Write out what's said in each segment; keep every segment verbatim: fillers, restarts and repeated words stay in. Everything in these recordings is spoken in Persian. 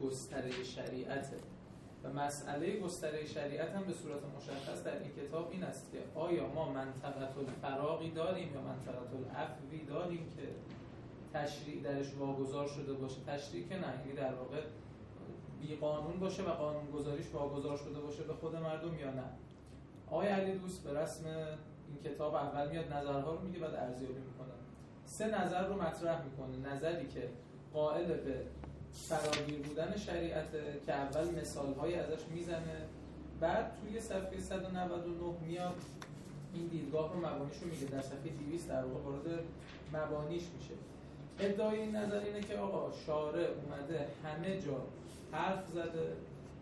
گستره شریعته و مسئله گستره شریعت هم به صورت مشخص در این کتاب این است که آیا ما منطقه الفراغی داریم یا منطقه العفوی داریم که تشریع درش واگذار شده باشه. تشریع که نه، یعنی در واقع بی قانون باشه و قانون گذاریش واگذار شده باشه به خود مردم یا نه. آقای علی دوست به رسم این کتاب اول میاد نظرها رو میگه بعد ارزیابی میکنه. سه نظر رو مطرح میکنه. نظری که قائل به فراگیر بودن شریعته که اول مثال‌های ازش میزنه، بعد توی صفحه صد و نود و نه میاد این دیدگاه رو مبانیش رو میگه. در صفحه دویست در واقع وارد مبانیش میشه. ادعای این نظر اینه که آقا شارع اومده همه جا حرف زده،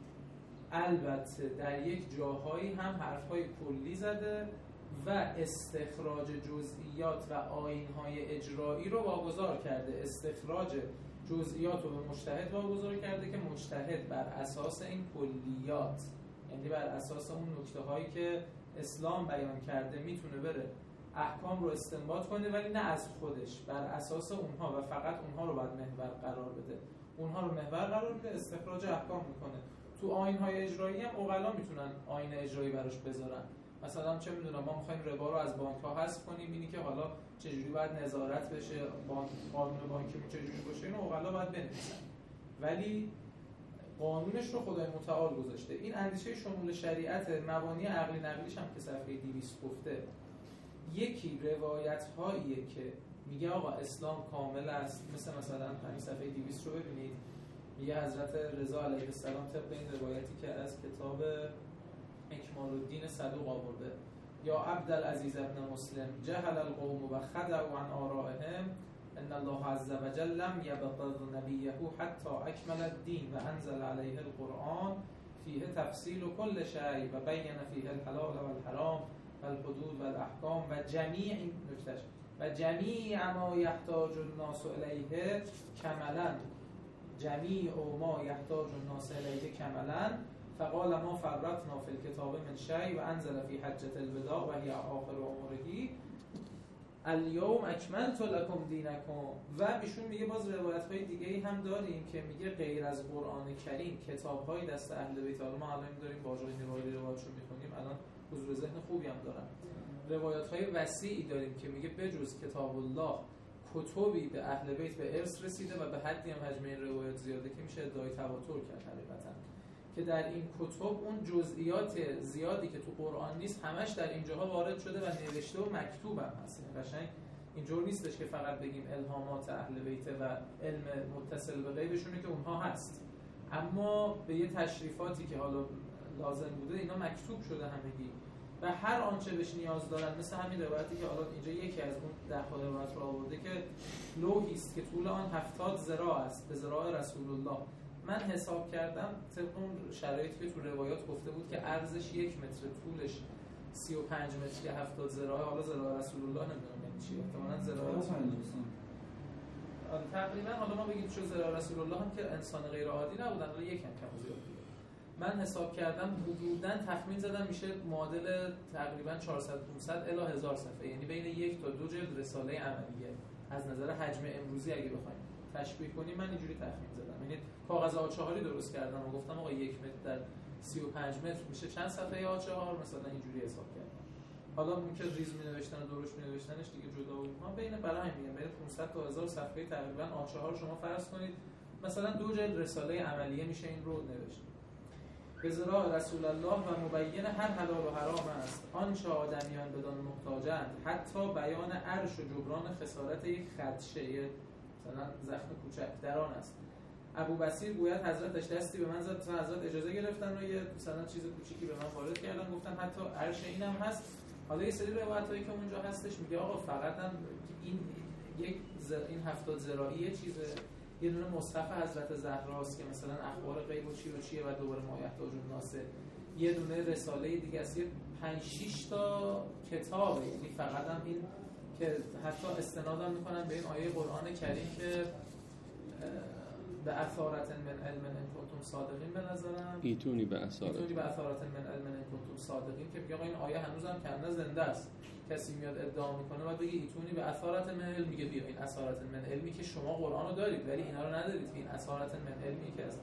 البته در یک جاهایی هم حرف‌های کلی زده و استخراج جزئیات و آیین‌های اجرایی رو واگذار کرده. استخراج جزئیات رو به مجتهد واگذار کرده که مجتهد بر اساس این کلیات، یعنی بر اساس اون نکته‌هایی که اسلام بیان کرده میتونه بره احکام رو استنباط کنه، ولی نه از خودش، بر اساس اونها و فقط اونها رو باید محور قرار بده. اونها رو محور قرار بده، استخراج احکام میکنه. تو آیین‌های اجرایی هم عقلا میتونن آیین اجرایی براش بذارن. مثلا چه میدونم ما میخوایم ربا رو از بانک‌ها حذف کنیم، اینی که حالا چجوری باید نظارت بشه، بانک قانون بانکیمون چجوری باشه، اینو عقلا باید بنویسن، ولی قانونش رو خدای متعال گذاشته. این اندیشه شمول شریعت، مبانی عقلی نقلیش هم که صفحه دویست گفته. یکی روایت‌هاییه که میگه آقا اسلام کامل است، مثل مثلا همین صفحه دویست رو ببینید، میگه حضرت رضا علیه السلام طبق این روایتی که از کتاب اکمال الدین صدوق آورده، یا عبدالعزیز ابن مسلم جهل القوم و خدعوا عن آرائهم ان الله عز وجل لم یبغض نبیه حتی اکمل الدین و انزل علیه القرآن فیه تفصیل کل شیء و بین فیه الحلال و الحرام و الحدود و الاحکام و جمیع این نکتهش و جمیع ما یحتاج الناس الیه کملا جمیع ما یحتاج الناس الیه کملا فقال ما فرطنا فی الکتاب من شیء و انزل فی حجة الوداع و هی آخر اموره الیوم اکملت لکم دینکم. و ایشون میگه باز روایت‌های دیگه‌ای هم داریم که میگه غیر از قرآن کریم کتاب‌های دست اهل بیت، حالا ما الان داریم باجای نواری روایتشو می‌خونیم، الان حضور ذهن خوبی هم دارن، روایت‌های وسیعی داریم که میگه بجز کتاب الله کتبی به اهل بیت به ارث رسیده و به حدی هم حجم این روایت زیاده که میشه ادعای تواتر کرد حقیقتاً، که در این کتب اون جزئیات زیادی که تو قرآن نیست همش در اینجاها وارد شده و نوشته و مکتوب هم هست. قشنگ اینجور نیستش که فقط بگیم الهامات اهل بیت و علم متصل به غیبشونه که اونها هست، اما به یه تشریفاتی که حالا لازم بوده اینا مکتوب شده همگی و هر آنچه بهش نیاز دارن. مثل همین روایتی که حالا اینجا یکی از اون ده تا روایت رو آورده که لوحی است که طول آن هفتاد ذراع است به ذراع رسول الله. من حساب کردم طبق اون شرایطی که تو روایات گفته بود که عرضش یک متر، طولش سی و پنج متر که هفتاد ذراع، حالا ذراع رسول الله نمیدونم یعنی چی، احتمالاً ذراع تقریبا، حالا ما بگیم چه ذراع رسول الله هم که انسان غیر عادی نبودن، حالا یک هم کم زیاد بود. من حساب کردم حدوداً تخمین زدم میشه معادل تقریبا چهارصد پانصد الی هزار صفحه، یعنی بین یک تا دو جلد رساله عملیه از نظر حجم امروزی اگه بخوایم تشبیه کنیم. من اینجوری تخمین زدم، یعنی کاغذ آ چهاری درست کردم و گفتم آقا یک متر در سی و پنج متر میشه چند صفحه آ چهار، مثلا اینجوری حساب کردم. حالا اون که ریز می نوشتن و درست می نوشتنش دیگه جدا بود. ما بین برای همین میگم بین پانصد تا هزار صفحه تقریبا آ چهار شما فرض کنید مثلا دو جلد رساله عملیه میشه این رو نوشت. به ذراع رسول الله و مبین هر حلال و حرام است آنچه آدمیان بدان محتاجند، حتی بیان عرش و جبران خسارت یک خدشه مثلا زخم کوچک در آن است. ابو بصیر گوید حضرتش دستی به من زد، مثلا حضرت اجازه گرفتن و یه مثلا چیز کوچیکی به من وارد کردن، گفتن حتی عرش اینم هست. حالا یه سری روایتایی که اونجا هستش میگه آقا فقط هم این یک زر... این هفتاد ذراعی چیزه، یه دونه مصحف حضرت زهراست که مثلا اخبار غیب و چی و چیه و دوباره ما یحتاج الناس، یه دونه رساله دیگه است، یه پنج شش تا کتابه، یعنی فقط هم این که حتی استنادم میکنن به این آیه قرآن کریم که به اثارت من علم ان کنتم صادقین، به نظرم ایتونی به اثارت ایتونی به اثارت من علم ان کنتم صادقین، که میگه این آیه هنوزم کنده زنده است. کسی میاد ادعا میکنه بعد بگه ایتونی به اثارت من علم، میگه بیا این اثارت من علمی که شما قرآن رو دارید ولی اینا رو ندارید، که این اثارت من علمی که از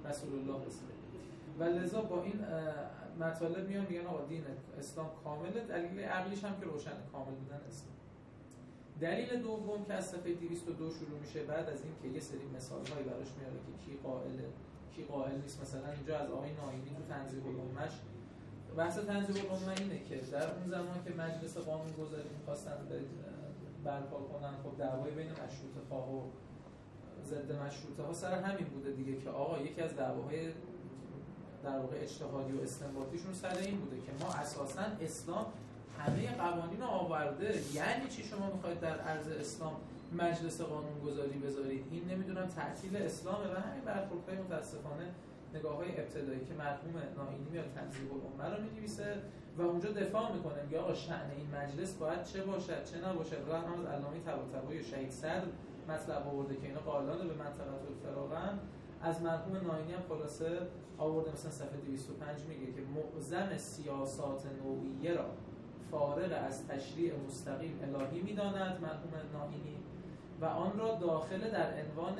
رسول الله رسیده. و لذا با این مطالب میان میگن آقا دین اسلام کامله. دلیل عقلیش هم که روشن کامل بودن اسلام. دلیل دوم که از صفحه دویست و دو شروع میشه، بعد از این که یه سری مثال‌هایی براش میاره که کی قائله کی قائل نیست. مثلا اینجا از آقای ناینی تو تنظیم الامه‌اش بحث تنظیم الامه اینه که در اون زمان که مجلس قانون‌گذاری می‌خواستن برپا کنن، خب دعوای بین مشروطه خواه و ضد مشروطه ها سر همین بوده دیگه، که آقا یکی از دعواهای در واقع اجتهادی و استنباطیشون سر این بوده که ما اساساً اسلام همه قوانین رو آورده، یعنی چی شما میخواید در عرض اسلام مجلس قانون‌گذاری بذارید؟ این نمیدونم تعطیل اسلامه. و همین برخوردهای متاسفانه نگاه‌های ابتدایی که مرحوم ناینی میاد تنظیم الامه رو می‌نویسه و اونجا دفاع میکنه، میگه آقا شأن این مجلس باید چه باشد چه نباشد. و هم از علامه طباطبایی شهید صدر مطلب آورده که اینا قائلان به منطقه الفراغن. از مرحوم ناینی هم خلاصه آورده، مثلا صفحه دویست و پنج میگه که معظم سیاسات نوعیه را فارغ از تشریع مستقیم الهی میداند مرحوم ناینی و آن را داخل در عنوان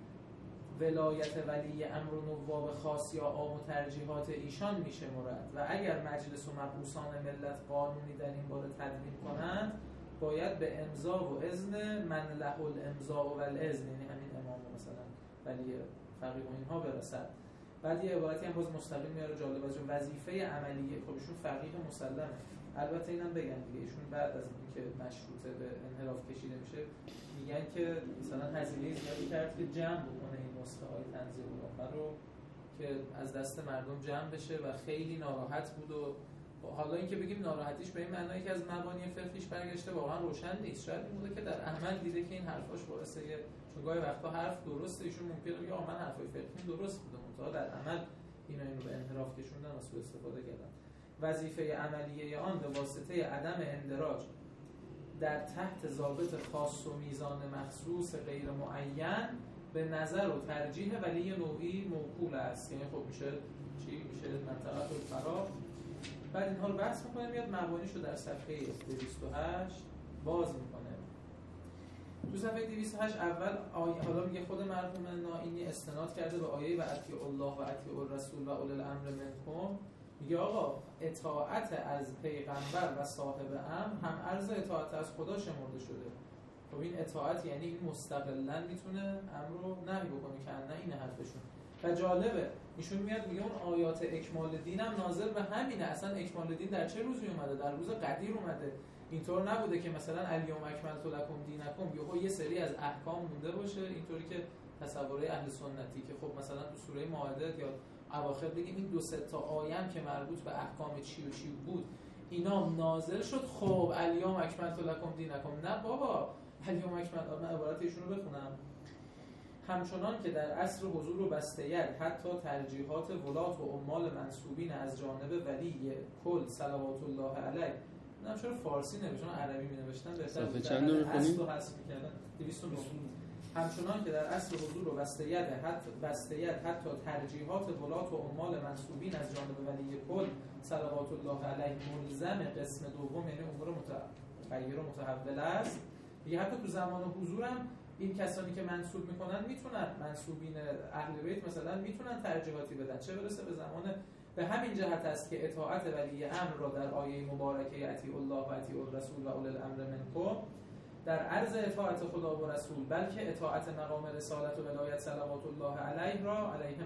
ولایت ولی امر و نواب خاص یا عام و ترجیحات ایشان میشه مراد. و اگر مجلس و مبعوثان ملت قانونی در این باره تدوین کنند باید به امضا و اذن من له الامضا و الاذن، یعنی همین امام مثلا ولی فقیه و اینها برسد. بعد یه عبارتی هم باز مستقیم میاره جالب از وظیفه عملیه. خب ایشون فقیه مسلمه، البته اینم بگن دیگه ایشون بعد از اینکه مشروطه به انحراف کشیده میشه میگن که مثلا هزینه زیادی کرد که جمع بکنه این نسخه های تنظیم الامه رو که از دست مردم جمع بشه و خیلی ناراحت بود. و حالا اینکه بگیم ناراحتیش به این معنایی که از مبانی فقهیش برگشته واقعا روشن نیست، شاید این بوده که در عمل دیده که این حرفاش باعثه یه چون گاهی وقتا حرف درسته، ایشون ممکنه بگه آ من حرفای فقهی درست بوده، منتها در عمل اینا اینو به انحراف کشوندن و سوء استفاده کردن. وظیفه عملیه آن به واسطه عدم اندراج در تحت ضابط خاص و میزان مخصوص غیر معین به نظر و ترجیح ولی نوعی موکول است. یعنی خب میشه چی؟ میشه منطقه الفراغ. بعد اینها رو بحث میکنه، میاد مبانیشو در صفحه دویست و هشت باز میکنه. تو صفحه دویست و هشت اول آیه، حالا میگه خود مرحوم ناینی استناد کرده به آیه و اطیعوا الله و اطیعوا الرسول و اولی الامر منکم، میگه آقا اطاعت از پیغمبر و صاحب امر هم عرض اطاعت از خدا شمرده شده. خب این اطاعت یعنی این مستقلاً میتونه امر رو نهی بکنه که نه این حرفشون. و جالبه ایشون میاد میگه اون آیات اکمال دین هم ناظر به همینه. اصلا اکمال دین در چه روزی اومده؟ در روز قدیر اومده. اینطور نبوده که مثلا الیوم اکملت لکم دینکم یهو یه سری از احکام مونده باشه اینطوری که تصوره اهل سنتی که خب مثلا تو سوره مائده یا اواخر بگیم این دو سه تا آیه که مربوط به احکام چی و چی بود اینا نازل شد. خب الیوم اکملت لکم دینکم، نه بابا الیوم اکملت، من عبارت ایشون رو بخونم. همچنان که در عصر حضور و بسته‌ید حتی ترجیحات ولات و عمال منصوبین از جانب ولی کل صلوات الله علیه، نه چرا فارسی نوشتن عربی می نوشتن بهتر بود، چند رو اصل رو حذف می‌کردن. دویست و نه. همچنان که در عصر حضور و بسته‌ید حتی بسته‌ید حتی ترجیحات ولات و عمال منصوبین از جانب ولی کل صلوات الله علیه ملزم قسم دوم یعنی امور متغیر و متحول است. دیگه حتی تو زمان حضورم این کسانی که منسوب میکنن میتونن، منسوبین اهل بیت مثلا میتونن ترجیحاتی بدن، چه برسه به زمان. به همین جهت است که اطاعت ولی امر را در آیه مبارکه اطیعوا الله و اطیعوا الرسول و اولی الامر منکم در عرض اطاعت خدا و رسول بلکه اطاعت مقام رسالت و ولایت صلوات الله علیه را علیهم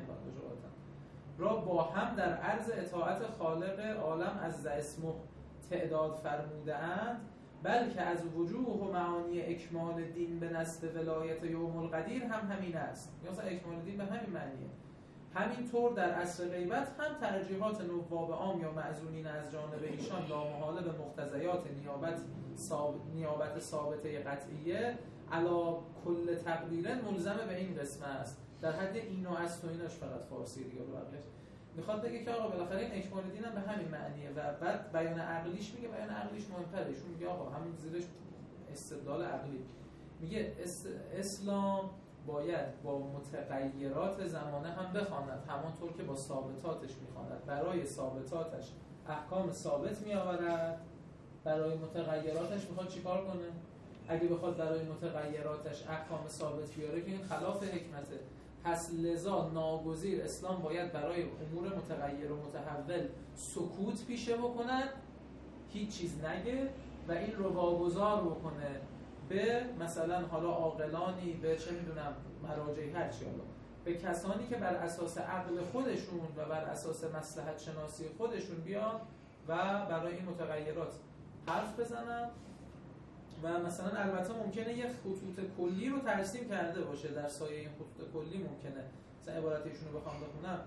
را با هم در عرض اطاعت خالق عالم از اسمه تعداد فرموده اند، بلکه از وجوه و معانی اکمال دین به نسب ولایت یوم القدیر هم همین است. یا مثلا اکمال دین به همین معنیه. همینطور در عصر غیبت هم ترجیحات نواب عام یا معزونین از جانب ایشان لامحاله به مقتضیات نیابت ثابت نیابت ثابته قطعیه علا کل تقدیر ملزم به این قسمه است. در حد این و است و اینش فقط فارسی دیگه بقیش میخواد بگه که آقا بالاخره این اکمال دین هم به همین معنیه. و بعد بیان عقلیش میگه، بیان عقلیش مهم‌تره. ایشون میگه آقا همین زیرش استدلال عقلی میگه اسلام باید با متغیرات زمانه هم بخواند همانطور که با ثابتاتش میخواند. برای ثابتاتش احکام ثابت میآورد، برای متغیراتش میخواد چیکار کنه؟ اگه بخواد برای متغیراتش احکام ثابت بیاره که این خلاف حکمته. پس لذا ناگزیر اسلام باید برای امور متغیر و متحول سکوت پیشه بکند، هیچ چیز نگه و این رو واگذار بکنه به مثلا حالا عاقلانی، به چه میدونم مراجعی، هر چی، حالا به کسانی که بر اساس عقل خودشون و بر اساس مصلحت شناسی خودشون بیان و برای این متغیرات حرف بزنن و مثلا البته ممکنه یه خطوط کلی رو ترسیم کرده باشه، در سایه این خطوط کلی ممکنه مثلا عبارت ایشون رو بخوام بخونم،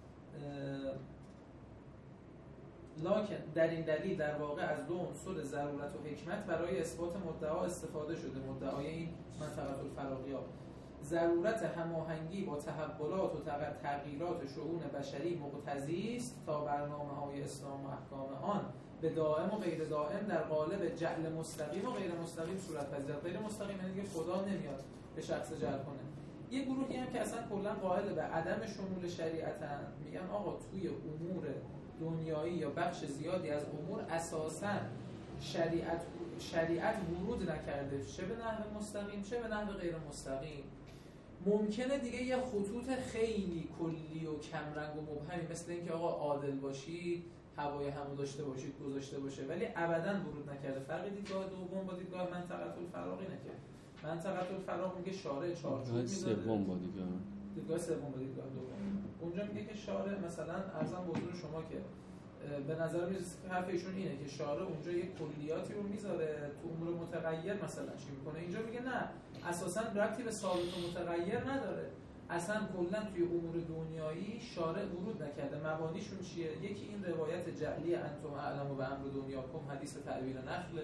لکن در این دلیل در واقع از دو عنصر ضرورت و حکمت برای اثبات مدعا استفاده شده. مدعای این منطقه الفراغی‌ها ضرورت هماهنگی با تحولات و تغییرات شؤون بشری مقتضی است تا برنامه‌های اسلام و احکام آن به دائم و غیر دائم در قالب جعل مستقیم و غیر مستقیم صورت پذیرد. غیر مستقیم یعنی دیگه خدا نمیاد به شخص جعل کنه. یه گروهی هم که اصلا کلا قائل به عدم شمول شریعتن، میگن آقا توی امور دنیایی یا بخش زیادی از امور اساساً شریعت شریعت ورود نکرده، چه به نحو مستقیم چه به نحو غیر مستقیم. ممکنه دیگه یه خطوط خیلی کلی و کمرنگ و مبهمی مثل اینکه آقا عادل باشید، هوای همو داشته باشید گذاشته باشه، ولی ابداً ورود نکرده. فرق دیدگاه دوم با دیدگاه منطقه الفراغ اینه که منطقه الفراغ میگه شارع چارچوب میذاره، سوم با دیدگاه دیدگاه سوم با دیدگاه دوم اونجا میگه که شارع مثلا ارزم به حضور شما که به نظر میرسه که حرف ایشون اینه که شارع اونجا یه کلیاتی رو میذاره تو امور متغیر مثلا چی میکنه، اینجا میگه نه اساسا ربطی به ثابت و متغیر نداره، اصلا کلا توی امور دنیایی شارع ورود نکرده. مبانیشون چیه؟ یکی این روایت جعلی انتم اعلم به امر دنیاکم، حدیث تعبیر نخل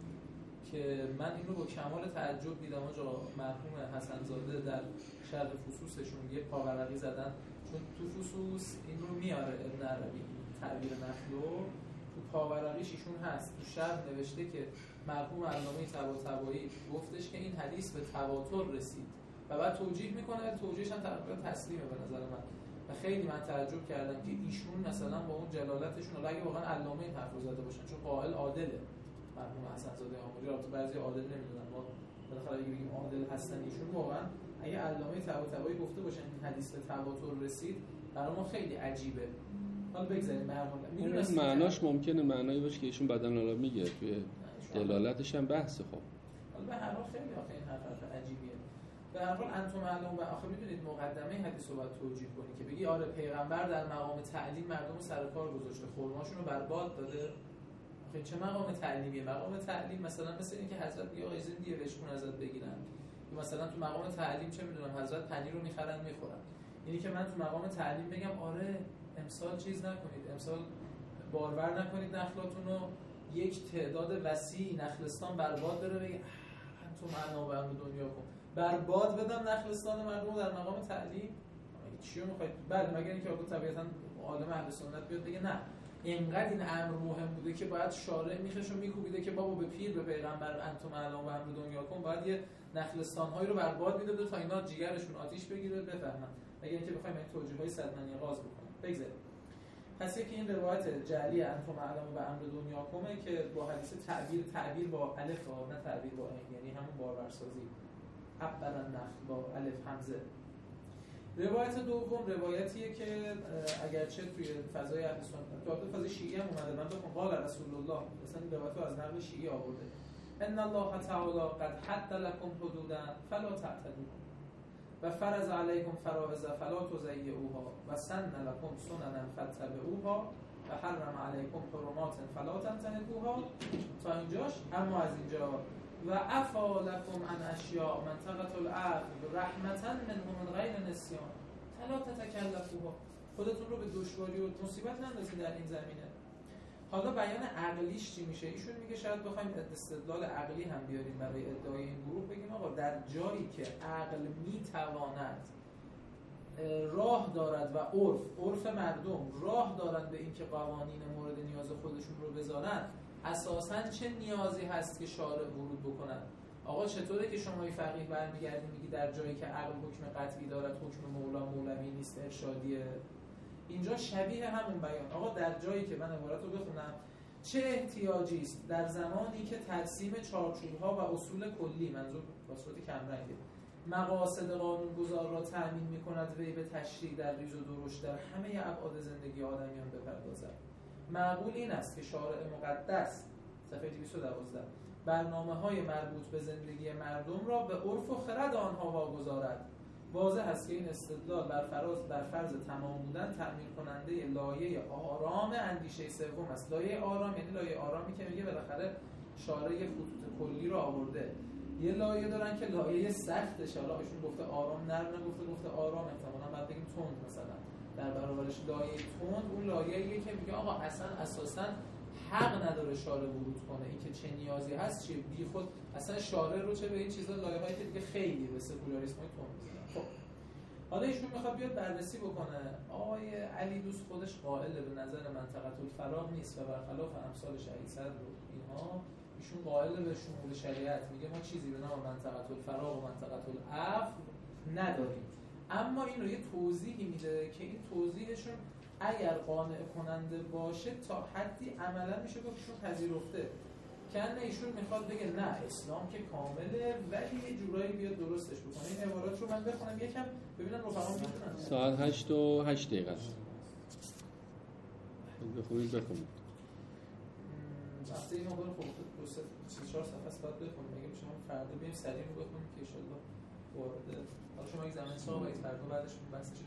که من این رو با کمال تعجب دیدم. آقا مرحوم حسن زاده در شرح فصوصشون یه پاورقی زدن، چون تو فصوص این رو میاره ابن عربی تعبیر نخل رو، تو پاورقیش ایشون هست، تو شرح نوشته که مرحوم علامه طباطبایی گفتش که این حدیث به تواتر رسید و بعد توجیه میکنه، توجیهش هم تقریبا تسلیمه به نظر من و خیلی من تعجب کردم که ایشون مثلا با اون جلالتشون، اگه واقعا علامه این حرف رو زده باشن، چون قائل عادله مرحوم حسن زاده آموزی، البته بعضی عادل نمیدونن، ما بالاخره اگه بگیم عادل هستن ایشون، واقعا اگه علامه طباطبایی گفته باشن این حدیث به تواتر رسید برای ما خیلی عجیبه. حالا بگذاریم به هر حال معناش ممکنه معنایی باشه که ایشون بعداً حالا میگه توی دلالتش هم بحثه. خب حالا به هر حال خیلی آخه این حرف عجیبیه. به هر حال انتم معلوم و آخه میدونید مقدمه حدیث رو باید توجیه کنی که بگی آره پیغمبر در مقام تعلیم مردم سر کار گذاشته، خرماشون رو برباد داده. آخه چه مقام تعلیمیه؟ مقام تعلیم مثلا مثل اینکه حضرت میگه آقا اجازه دیگه بهشون ازت بگیرن، یا مثلا تو مقام تعلیم چه میدونم حضرت پنیر رو میخرن میخورن. یعنی که من تو مقام تعلیم بگم آره امسال چیز نکنید، امسال بارور نکنید نخلاتون رو، یک تعداد وسیع نخلستان برباد بره، بگه تو معنا و امر دنیا کن برباد بدم نخلستان مردم در مقام تعلیم. چی رو میخواید؟ بله مگر اینکه آقا طبیعتاً عالم اهل سنت بیاد بگه نه اینقدر این امر مهم بوده که باید شارع میخشو میکوبیده که بابا به پیر به پیغمبر انتم معلوم و امر دنیا کن، باید یه نخلستان‌هایی رو برباد میداده تا اینا جیگرشون آتیش بگیره بفهمن، مگر اینکه بخوایم این توجیه‌های صدمنی غاز بکنیم. بگذاریم. پس یکی این روایت جعلی انتم معلوم و امر دنیا کمه که با حدیث تعبیر تعبیر با الف و نه تعبیر با عین، یعنی همون بارورسازی عبر النخل با الف همزه. روایت دوم روایتیه که اگرچه توی فضای اهل سنت تو فضای شیعی هم اومده، من بخونم قال رسول الله، مثلا این روایت رو از نقل شیعی آورده، ان الله تعالی قد حد لكم حدودا فلا تعتدوها و فرض علیکم فرائض فلا تضیعوها و سن لكم سننا فاتبعوها و حرم علیکم حرمات فلا تنتهكوها تا اینجاش. اما از اینجا و عفا لكم عن اشیاء منطقه العفو رحمتا منهم من غیر نسیان فلا تتکلفوها، خودتون رو به دشواری و مصیبت نندازید در این زمینه. حالا بیان عقلیش چی میشه؟ ایشون میگه شاید بخوایم استدلال عقلی هم بیاریم برای ادعای این گروه، بگیم آقا در جایی که عقل میتواند راه دارد و عرف عرف مردم راه دارند به اینکه قوانین مورد نیاز خودشون رو بذارن، اساساً چه نیازی هست که شارع ورود بکنن؟ آقا چطوره که شما فقیه برمیگردی میگی در جایی که عقل حکم قطعی دارد حکم مولا مولوی نیست ارشادیه؟ اینجا شبیه همون بیان. آقا در جایی که من عبارت رو بخونم، چه احتیاجی است در زمانی که ترسیم چارچوب‌ها و اصول کلی، منظور با صورت کمرنگه، مقاصد قانونگذار را تأمین می‌کند وی به تشریع در ریز و درشت در همه ابعاد زندگی آدمیان بپردازد. معقول این است که شارع مقدس صفحه دویست و دوازده برنامه‌های مربوط به زندگی مردم را به عرف و خرد آنها واگذارد. واضح است که این استدلال بر فراز بر فرض تمام بودن تأمین کننده لایه آرام اندیشه سوم است. لایه آرام یعنی لایه آرامی که میگه بالاخره شارع خطوط کلی رو آورده. یه لایه دارن که لایه سختشه، حالا ایشون گفته آرام، نرم نگفته، گفته آرام، احتمالاً بعد بگیم تند مثلا. در برابرش لایه تند اون لایه‌ایه که میگه آقا اصلا اساساً حق نداره شارع ورود کنه، این که چه نیازی هست چیه، بی خود اصلا شارع رو چه به این چیزا لایه‌هایی که دیگه خیلی به سکولاریسم تند می‌زنن. خب حالا ایشون میخواد بیاد بررسی بکنه. آقای علی دوست خودش قائل به نظر منطقه الفراغ نیست و برخلاف امثال شهید صدر و اینها ایشون قائل به شمول شریعت، میگه ما چیزی به نام منطقه الفراغ و منطقه العفو نداریم. اما این رو یه توضیحی میده که این توضیحشون اگر قانع کننده باشه تا حدی عملا میشه گفت ایشون پذیرفته. کنه ایشون میخواد بگه نه اسلام که کامله ولی یه جورایی بیاد درستش بکنه. این عبارات رو من بخونم یکم ببینم رفقا میتونن. ساعت هشت و هشت دقیقه است. بخونید بخونید. وقتی این موقع رو خب دو سه چهار صفحه است باید بخونیم. اگه بشه ما فردا بریم سریع رو بخونیم که ان شاءالله وارد. حالا شما یک زمان صحبت فردا بعدش بحثش